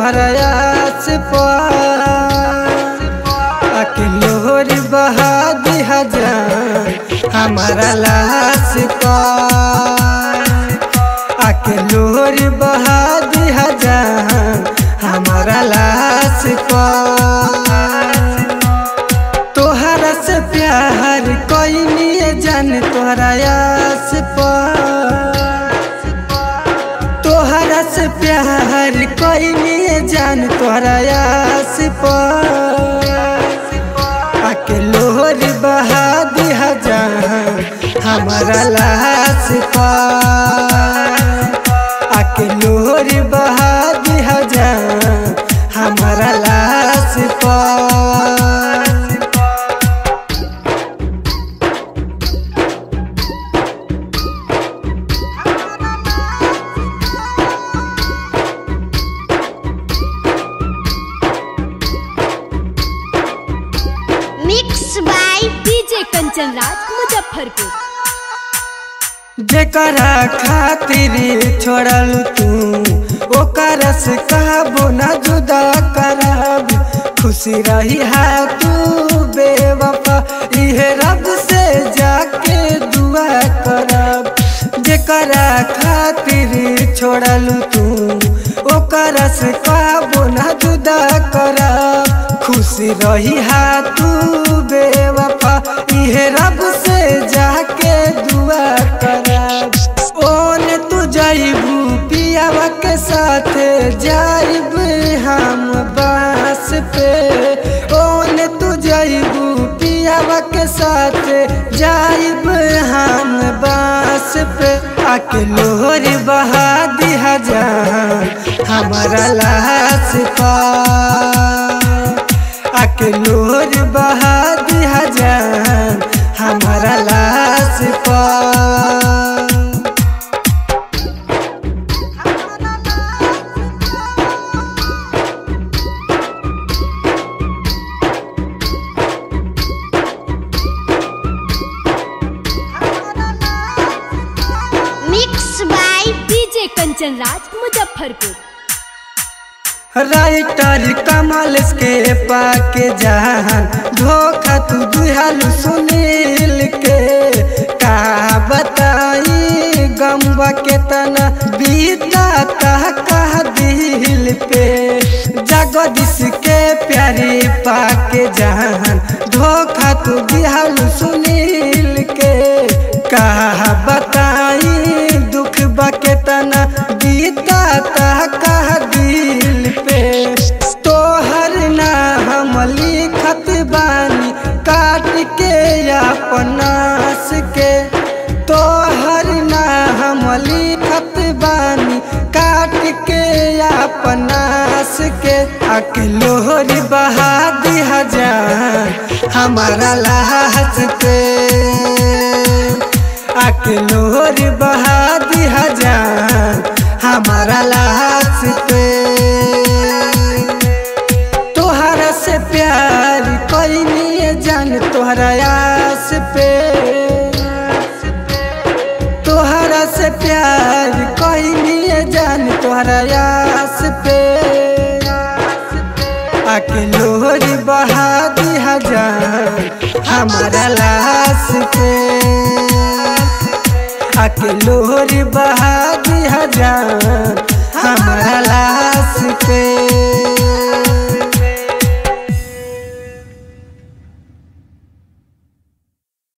तोहरा आस पर अकेलोर बहा दिहा जान हमारा लाश पर अकेलोर बहा दिहा जान हमारा लाश पर तोहरा से प्यार कोई नहीं जान तोहरा आस पर तोहरा से प्यार कोई नहीं जान तोहरा आस पर अकेलोर बहा दिहा जान हमारा लाश पर अकेलोर बहा दिहा जान हमारा लाश पर mix by DJ Kanchan Raj Muzaffarpur. जेकरा खातिर छोड़ल तू ओकरा से कहबो ना जुदा करब खुशी रही है तू बेवफा इहे रब से जाके दुआ करब जेकरा खातिर छोड़ल तू ओकरा से कहबो ना जुदा करब खुशी रही है तू बेवफा इहे रब से जाके दुआ करब ओने तू जाइबू पियावा के साथ जाइब हम बास पे ओने तू जाइबू पियावा के साथ जाइब हम बास पे अकेलोर बहा दिहा जान हमारा लाश पर अकेलोर बहा दिहा जान हमारा लाश पर mix by DJ Kanchan Raj Muzaffarpur. Writer Kamal के पाके जान धोखा तू दुहालू सुनील के का बताई गमवा के तना बीता कह दिल पे जगदीश के प्यारे पाके जान धोखा तू दुहालू सुनील के का बताई दुख बके तना बीता कह दिल पे तोहर ना हम लिखत बानी काट के अपनास के तोहर ना हम लिखत बानी काट के अपनास के अकेलोर बहा दिहा जान हमारा लाश पे अकेलोर बहा दिहा जान हमारा लाश पे तोहरा से प्यार कोई नहीं जान तोहरा आस पे तोहरा से प्यार कोई नहीं जान तोहरा आस पे अकेलोर बहा दिहा जान हमारा लाश पे अकेलोर बहा दिहा जान हमारा लाश पे।